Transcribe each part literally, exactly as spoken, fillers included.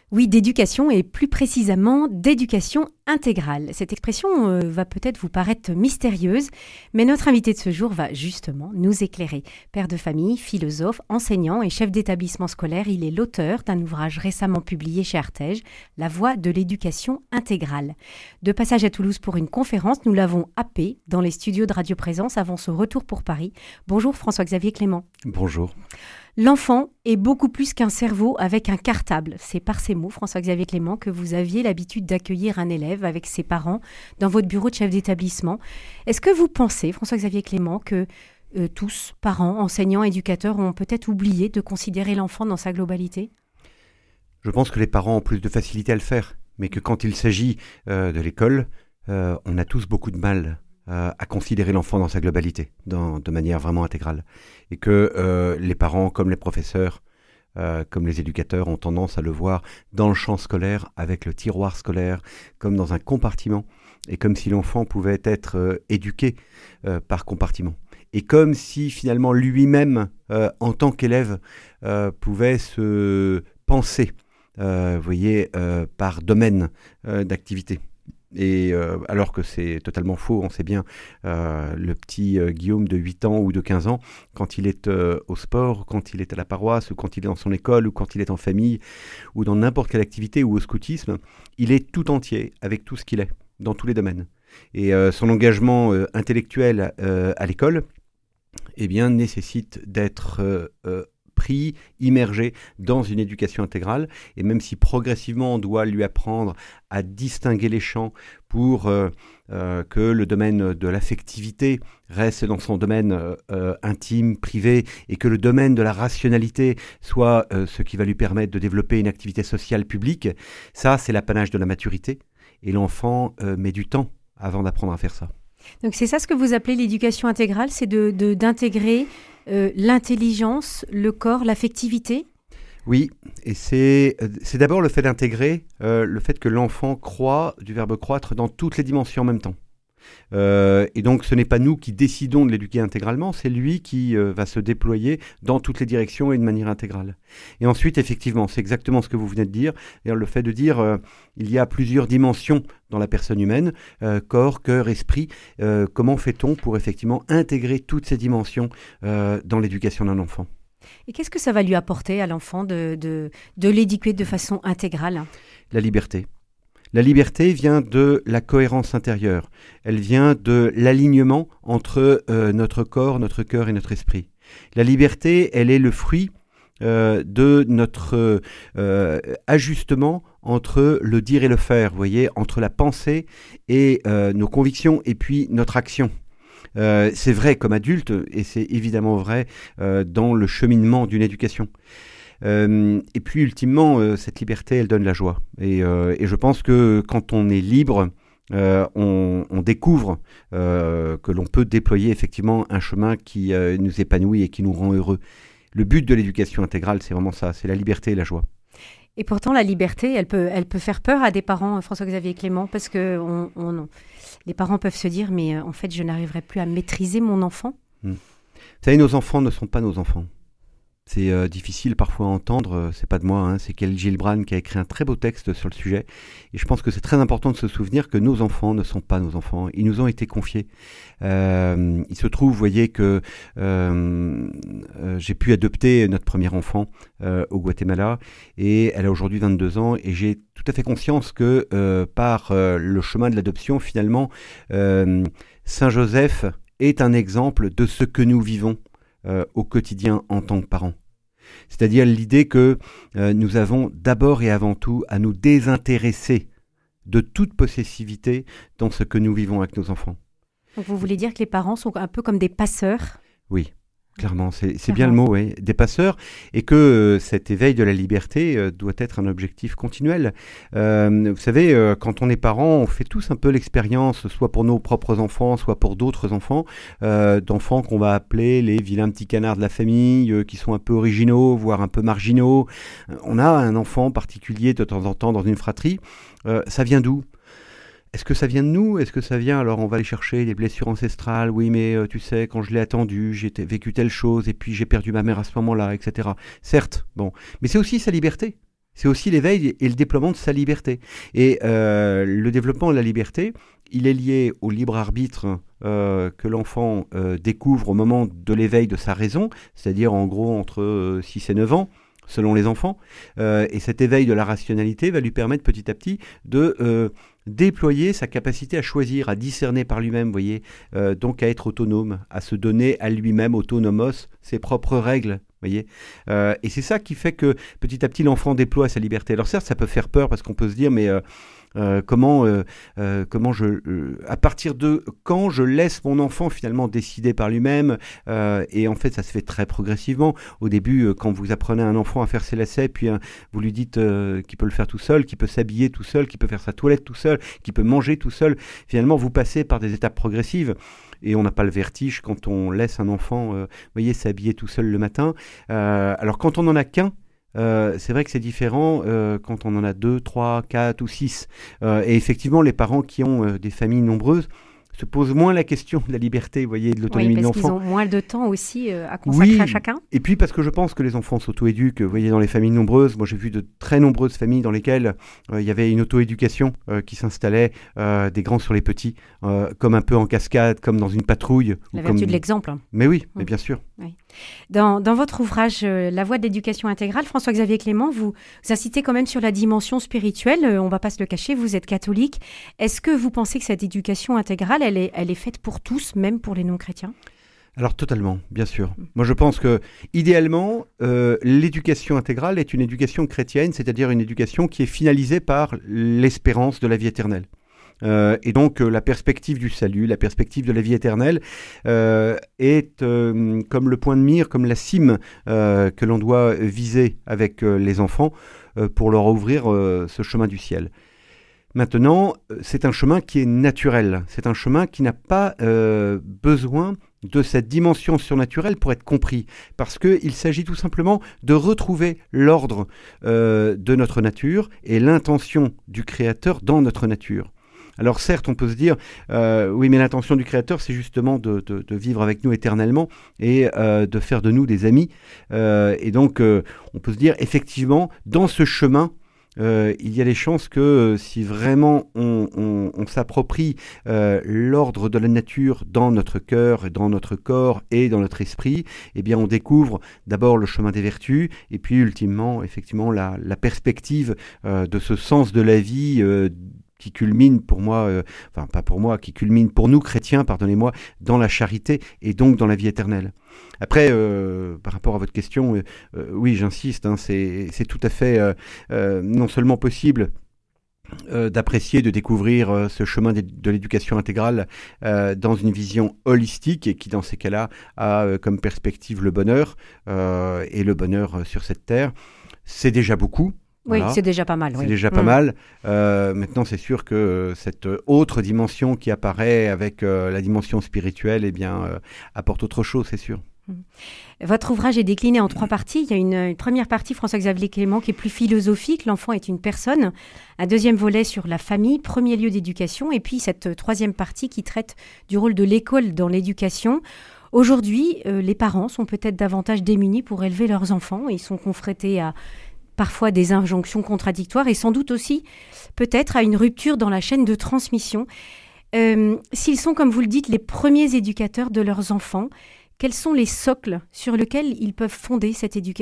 Oui, d'éducation et plus précisément d'éducation intégrale. Cette expression euh, va peut-être vous paraître mystérieuse, mais notre invité de ce jour va justement nous éclairer. Père de famille, philosophe, enseignant et chef d'établissement scolaire, il est l'auteur d'un ouvrage récemment publié chez Artege, La voie de l'éducation intégrale. De passage à Toulouse pour une conférence, nous l'avons happé dans les studios de Radio Présence avant son retour pour Paris. Bonjour François-Xavier Clément. Bonjour. L'enfant est beaucoup plus qu'un cerveau avec un cartable. C'est par ces mots, François-Xavier Clément, que vous aviez l'habitude d'accueillir un élève avec ses parents dans votre bureau de chef d'établissement. Est-ce que vous pensez, François-Xavier Clément, que euh, tous, parents, enseignants, éducateurs, ont peut-être oublié de considérer l'enfant dans sa globalité ? Je pense que les parents ont plus de facilité à le faire, mais que quand il s'agit euh, de l'école, euh, on a tous beaucoup de mal à considérer l'enfant dans sa globalité, dans, de manière vraiment intégrale. Et que euh, les parents, comme les professeurs, euh, comme les éducateurs, ont tendance à le voir dans le champ scolaire, avec le tiroir scolaire, comme dans un compartiment, et comme si l'enfant pouvait être euh, éduqué euh, par compartiment. Et comme si finalement lui-même, euh, en tant qu'élève, euh, pouvait se penser, euh, vous voyez, euh, par domaine euh, d'activité. Et euh, alors que c'est totalement faux, on sait bien, euh, le petit euh, Guillaume de huit ans ou de quinze ans, quand il est euh, au sport, quand il est à la paroisse, ou quand il est dans son école, ou quand il est en famille, ou dans n'importe quelle activité, ou au scoutisme, il est tout entier avec tout ce qu'il est, dans tous les domaines. Et euh, son engagement euh, intellectuel euh, à l'école, eh bien, nécessite d'être euh, euh, pris, immergé dans une éducation intégrale. Et même si progressivement on doit lui apprendre à distinguer les champs pour euh, euh, que le domaine de l'affectivité reste dans son domaine euh, intime, privé, et que le domaine de la rationalité soit euh, ce qui va lui permettre de développer une activité sociale publique, ça c'est l'apanage de la maturité. Et l'enfant euh, met du temps avant d'apprendre à faire ça. Donc c'est ça ce que vous appelez l'éducation intégrale, c'est de, de, d'intégrer euh, l'intelligence, le corps, l'affectivité ? Oui, et c'est, c'est d'abord le fait d'intégrer, euh, le fait que l'enfant croît, du verbe croître, dans toutes les dimensions en même temps. Euh, et donc ce n'est pas nous qui décidons de l'éduquer intégralement, c'est lui qui euh, va se déployer dans toutes les directions et de manière intégrale. Et ensuite, effectivement, c'est exactement ce que vous venez de dire, le fait de dire euh, il y a plusieurs dimensions dans la personne humaine, euh, corps, cœur, esprit. Euh, comment fait-on pour effectivement intégrer toutes ces dimensions euh, dans l'éducation d'un enfant ? Et qu'est-ce que ça va lui apporter à l'enfant de, de, de l'éduquer de façon intégrale ? La liberté. La liberté vient de la cohérence intérieure. Elle vient de l'alignement entre euh, notre corps, notre cœur et notre esprit. La liberté, elle est le fruit euh, de notre euh, ajustement entre le dire et le faire, vous voyez, entre la pensée et euh, nos convictions et puis notre action. Euh, c'est vrai comme adulte et c'est évidemment vrai euh, dans le cheminement d'une éducation. Euh, et puis ultimement, euh, cette liberté, elle donne la joie. Et, euh, et je pense que quand on est libre, euh, on, on découvre euh, que l'on peut déployer effectivement un chemin qui euh, nous épanouit et qui nous rend heureux. Le but de l'éducation intégrale, c'est vraiment ça, c'est la liberté et la joie. Et pourtant, la liberté, elle peut, elle peut faire peur à des parents, François-Xavier Clément, parce que on, on, les parents peuvent se dire, mais euh, en fait, je n'arriverai plus à maîtriser mon enfant. Mmh. Vous savez, nos enfants ne sont pas nos enfants. C'est euh, difficile parfois à entendre, euh, c'est pas de moi, hein, c'est Khalil Gibran qui a écrit un très beau texte sur le sujet. Et je pense que c'est très important de se souvenir que nos enfants ne sont pas nos enfants. Ils nous ont été confiés. Euh, il se trouve, vous voyez, que euh, euh, j'ai pu adopter notre premier enfant euh, au Guatemala et elle a aujourd'hui vingt-deux ans et j'ai tout à fait conscience que euh, par euh, le chemin de l'adoption, finalement, euh, Saint Joseph est un exemple de ce que nous vivons Euh, au quotidien en tant que parents. C'est-à-dire l'idée que euh, nous avons d'abord et avant tout à nous désintéresser de toute possessivité dans ce que nous vivons avec nos enfants. Donc vous voulez dire que les parents sont un peu comme des passeurs ? Oui, clairement, c'est, c'est bien le mot, oui, des passeurs, et que euh, cet éveil de la liberté euh, doit être un objectif continuel. Euh, vous savez, euh, quand on est parent, on fait tous un peu l'expérience, soit pour nos propres enfants, soit pour d'autres enfants, euh, d'enfants qu'on va appeler les vilains petits canards de la famille, euh, qui sont un peu originaux, voire un peu marginaux. On a un enfant particulier de temps en temps dans une fratrie. Euh, ça vient d'où ? Est-ce que ça vient de nous ? Est-ce que ça vient, alors on va aller chercher des blessures ancestrales, oui mais euh, tu sais, quand je l'ai attendu, j'ai t- vécu telle chose et puis j'ai perdu ma mère à ce moment-là, et cetera. Certes, bon, mais c'est aussi sa liberté. c'est aussi l'éveil et le déploiement de sa liberté. Et euh, le développement de la liberté, il est lié au libre arbitre euh, que l'enfant euh, découvre au moment de l'éveil de sa raison, c'est-à-dire en gros entre euh, six et neuf ans, selon les enfants. Euh, et cet éveil de la rationalité va lui permettre petit à petit de euh, déployer sa capacité à choisir, à discerner par lui-même, vous voyez, euh, donc à être autonome, à se donner à lui-même, autonomos, ses propres règles. Voyez, euh, et c'est ça qui fait que petit à petit l'enfant déploie sa liberté. Alors certes, ça peut faire peur parce qu'on peut se dire, mais euh, euh, comment, euh, euh, comment je, euh, à partir de quand je laisse mon enfant finalement décider par lui-même, euh, et en fait ça se fait très progressivement. Au début, euh, quand vous apprenez à un enfant à faire ses lacets, puis euh, vous lui dites euh, qu'il peut le faire tout seul, qu'il peut s'habiller tout seul, qu'il peut faire sa toilette tout seul, qu'il peut manger tout seul, finalement vous passez par des étapes progressives. Et on n'a pas le vertige quand on laisse un enfant, euh, voyez, s'habiller tout seul le matin. Euh, alors quand on n'en a qu'un, euh, c'est vrai que c'est différent euh, quand on en a deux, trois, quatre ou six. Euh, et effectivement, les parents qui ont euh, des familles nombreuses se posent moins la question de la liberté, vous voyez, de l'autonomie oui, de l'enfant. Parce qu'ils ont moins de temps aussi euh, à consacrer oui, à chacun. Et puis parce que je pense que les enfants s'auto-éduquent, vous voyez, dans les familles nombreuses. Moi, j'ai vu de très nombreuses familles dans lesquelles euh, il y avait une auto-éducation euh, qui s'installait, euh, des grands sur les petits, euh, comme un peu en cascade, comme dans une patrouille. La ou vertu comme... de l'exemple. Mais oui, Mmh. mais bien sûr. Oui. Dans, dans votre ouvrage euh, La voie de l'éducation intégrale, François-Xavier Clément, vous, vous incitez quand même sur la dimension spirituelle. Euh, on ne va pas se le cacher, vous êtes catholique. Est-ce que vous pensez que cette éducation intégrale, elle est, elle est faite pour tous, même pour les non-chrétiens ? Alors totalement, bien sûr. Moi je pense que idéalement, euh, l'éducation intégrale est une éducation chrétienne, c'est-à-dire une éducation qui est finalisée par l'espérance de la vie éternelle. Euh, et donc euh, la perspective du salut, la perspective de la vie éternelle euh, est euh, comme le point de mire, comme la cime euh, que l'on doit viser avec euh, les enfants euh, pour leur ouvrir euh, ce chemin du ciel. Maintenant, c'est un chemin qui est naturel, c'est un chemin qui n'a pas euh, besoin de cette dimension surnaturelle pour être compris, parce qu'il s'agit tout simplement de retrouver l'ordre euh, de notre nature et l'intention du Créateur dans notre nature. Alors certes, on peut se dire, euh, oui, mais l'intention du Créateur, c'est justement de, de, de vivre avec nous éternellement et euh, de faire de nous des amis. Euh, et donc, euh, on peut se dire, effectivement, dans ce chemin, Euh, il y a des chances que euh, si vraiment on, on, on s'approprie euh, l'ordre de la nature dans notre cœur, dans notre corps et dans notre esprit, eh bien on découvre d'abord le chemin des vertus et puis ultimement effectivement la, la perspective euh, de ce sens de la vie euh, qui culmine pour moi, euh, enfin pas pour moi, qui culmine pour nous chrétiens, pardonnez-moi, dans la charité et donc dans la vie éternelle. Après, euh, par rapport à votre question, euh, euh, oui, j'insiste, hein, c'est, c'est tout à fait euh, euh, non seulement possible euh, d'apprécier, de découvrir euh, ce chemin de, de l'éducation intégrale euh, dans une vision holistique et qui, dans ces cas-là, a euh, comme perspective le bonheur euh, et le bonheur euh, sur cette terre. C'est déjà beaucoup. Oui, Voilà. c'est déjà pas mal. C'est oui. déjà pas mmh. mal. Euh, maintenant, c'est sûr que euh, cette autre dimension qui apparaît avec euh, la dimension spirituelle, eh bien, euh, apporte autre chose, c'est sûr. Votre ouvrage est décliné en trois parties. Il y a une, une première partie, François-Xavier Clément, qui est plus philosophique. L'enfant est une personne. Un deuxième volet sur la famille, premier lieu d'éducation. Et puis cette troisième partie qui traite du rôle de l'école dans l'éducation. Aujourd'hui, euh, les parents sont peut-être davantage démunis pour élever leurs enfants. Ils sont confrontés à parfois des injonctions contradictoires et sans doute aussi peut-être à une rupture dans la chaîne de transmission. Euh, s'ils sont, comme vous le dites, les premiers éducateurs de leurs enfants, quels sont les socles sur lesquels ils peuvent fonder cette éducation ?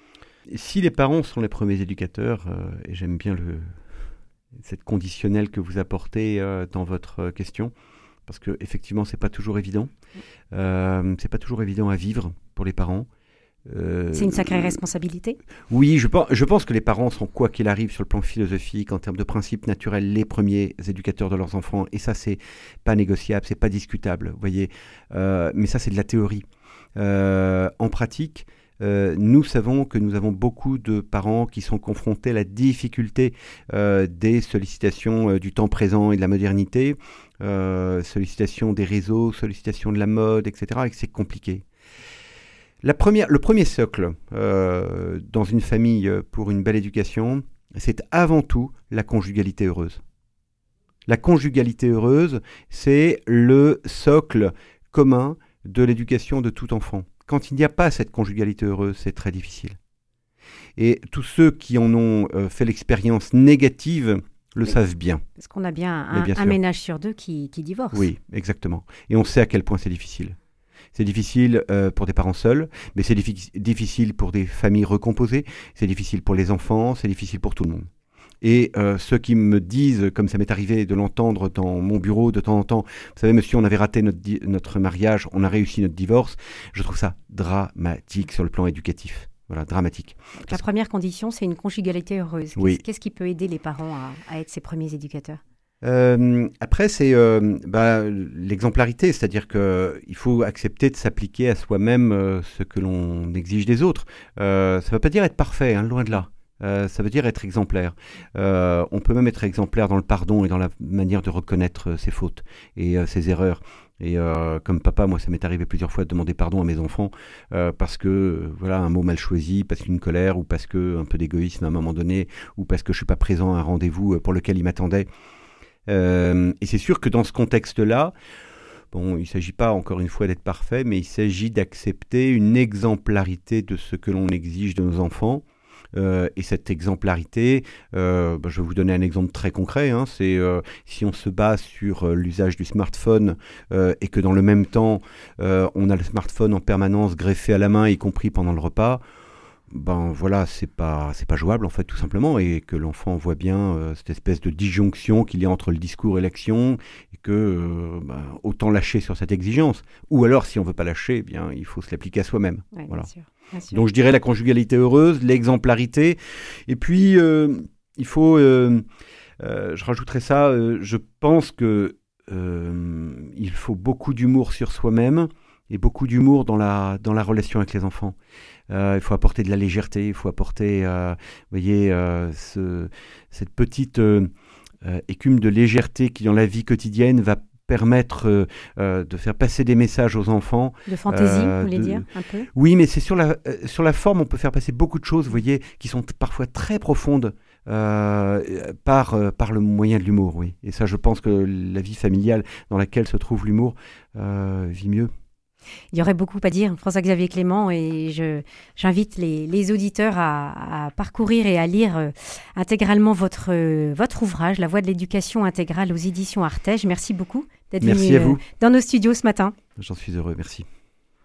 Si les parents sont les premiers éducateurs, euh, et j'aime bien le, cette conditionnelle que vous apportez euh, dans votre question, parce qu'effectivement, ce n'est pas toujours évident. Euh, ce n'est pas toujours évident à vivre pour les parents. Euh, c'est une sacrée responsabilité. Oui, je pense, je pense que les parents sont, quoi qu'il arrive, sur le plan philosophique, en termes de principes naturels, les premiers éducateurs de leurs enfants. Et ça, c'est pas négociable, c'est pas discutable, vous voyez. Euh, mais ça, c'est de la théorie. Euh, en pratique, euh, nous savons que nous avons beaucoup de parents qui sont confrontés à la difficulté euh, des sollicitations euh, du temps présent et de la modernité, euh, sollicitations des réseaux, sollicitations de la mode, et cetera. Et que c'est compliqué. La première, le premier socle euh, dans une famille pour une belle éducation, c'est avant tout la conjugalité heureuse. La conjugalité heureuse, c'est le socle commun de l'éducation de tout enfant. Quand il n'y a pas cette conjugalité heureuse, c'est très difficile. Et tous ceux qui en ont euh, fait l'expérience négative le oui. savent bien. Parce qu'on a bien un, bien un ménage sur deux qui, qui divorce. Oui, exactement. Et on sait à quel point c'est difficile. C'est difficile euh, pour des parents seuls, mais c'est diffi- difficile pour des familles recomposées, c'est difficile pour les enfants, c'est difficile pour tout le monde. Et euh, ceux qui me disent, comme ça m'est arrivé de l'entendre dans mon bureau de temps en temps, vous savez monsieur, on avait raté notre, di- notre mariage, on a réussi notre divorce, je trouve ça dramatique sur le plan éducatif. Voilà, dramatique. La Parce... première condition, c'est une conjugalité heureuse. Qu'est-ce, oui. qu'est-ce qui peut aider les parents à, à être ces premiers éducateurs ? Euh, après, c'est euh, bah, l'exemplarité, c'est-à-dire qu'il faut accepter de s'appliquer à soi-même euh, ce que l'on exige des autres. Euh, ça ne veut pas dire être parfait, hein, loin de là. Euh, ça veut dire être exemplaire. Euh, on peut même être exemplaire dans le pardon et dans la manière de reconnaître euh, ses fautes et euh, ses erreurs. Et euh, comme papa, moi, ça m'est arrivé plusieurs fois de demander pardon à mes enfants euh, parce que, euh, voilà, un mot mal choisi, parce qu'une colère ou parce que un peu d'égoïsme à un moment donné ou parce que je suis pas présent à un rendez-vous pour lequel ils m'attendaient. Euh, et c'est sûr que dans ce contexte-là, bon, il ne s'agit pas encore une fois d'être parfait, mais il s'agit d'accepter une exemplarité de ce que l'on exige de nos enfants. Euh, et cette exemplarité, euh, bah, je vais vous donner un exemple très concret, hein, c'est euh, si on se base sur euh, l'usage du smartphone euh, et que dans le même temps, euh, on a le smartphone en permanence greffé à la main, y compris pendant le repas, ben voilà, c'est pas, c'est pas jouable en fait tout simplement, et que l'enfant voit bien euh, cette espèce de disjonction qu'il y a entre le discours et l'action, et que euh, ben, autant lâcher sur cette exigence, ou alors si on veut pas lâcher, eh bien il faut se l'appliquer à soi-même. Ouais, voilà. Bien sûr, bien sûr. Donc je dirais la conjugalité heureuse, l'exemplarité, et puis euh, il faut, euh, euh, je rajouterais ça, euh, je pense que euh, il faut beaucoup d'humour sur soi-même et beaucoup d'humour dans la dans la relation avec les enfants. Euh, il faut apporter de la légèreté, il faut apporter, euh, vous voyez, euh, ce, cette petite euh, euh, écume de légèreté qui, dans la vie quotidienne, va permettre euh, euh, de faire passer des messages aux enfants. De fantaisie, euh, vous voulez de... dire, un peu ? Oui, mais c'est sur la, euh, sur la forme, on peut faire passer beaucoup de choses, vous voyez, qui sont t- parfois très profondes euh, par, euh, par le moyen de l'humour, oui. Et ça, je pense que la vie familiale dans laquelle se trouve l'humour euh, vit mieux. Il y aurait beaucoup à dire, François-Xavier Clément, et je, j'invite les, les auditeurs à, à parcourir et à lire euh, intégralement votre, euh, votre ouvrage, La Voie de l'éducation intégrale aux éditions Artege. Merci beaucoup d'être merci venu à vous. Euh, dans nos studios ce matin. J'en suis heureux, merci.